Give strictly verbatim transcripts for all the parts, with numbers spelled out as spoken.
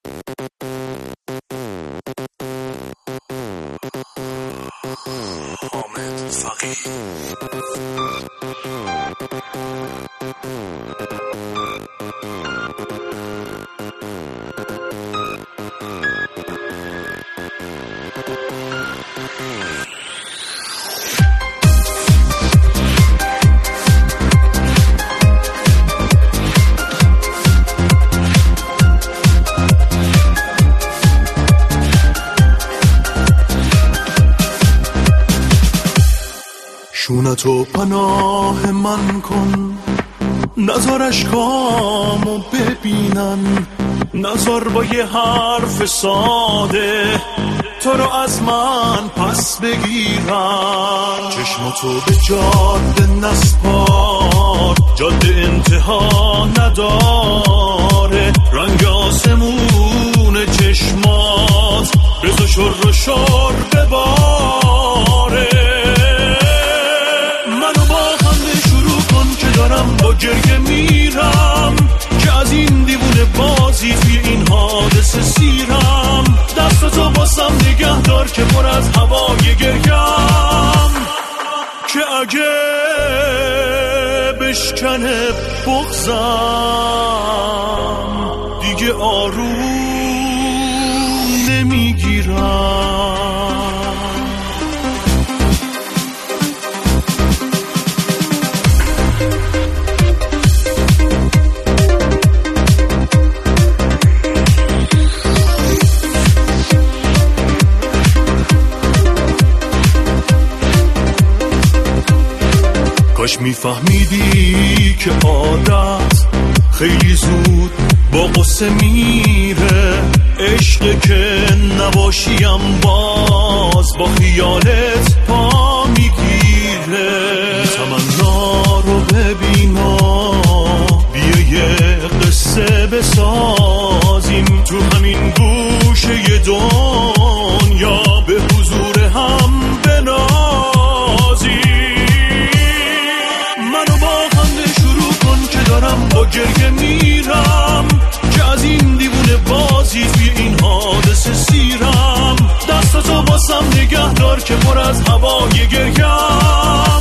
حامد فقیه. شونتو پناه من کن، نذار اشکامو ببینن، نذار با یه حرف ساده تو رو از من پس بگیرم. چشماتو به جاده نسپار، جاده انتها نداره، رنگ آسمون چشمات بزا شر و شر بباره. دارم با گریه میرم که از این دیوونه بازی توی این حادثه سیرم. دستاتو باسم نگه دار که پر از هوای گریم، که اگه بشکنه بغضم دیگه آروم نمیگیرم. کاش میفهمیدی که عادت خیلی زود با قصه میره، عشق که نباشیم باز با خیالت پا میگیره. تمنا رو ببینا، بیا یه قصه بسازیم تو همین گوشه دنیا، به حضور هم بنازیم. دارم با گریه میرم که از این دیوونه بازی توی این حادثه سیرم. دستاتو باسم نگه دار که پر از هوای گریم،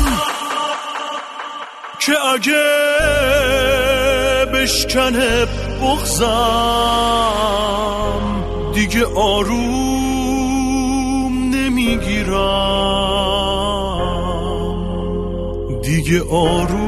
که اگه بشکنه بغضم دیگه آروم نمیگیرم، دیگه آروم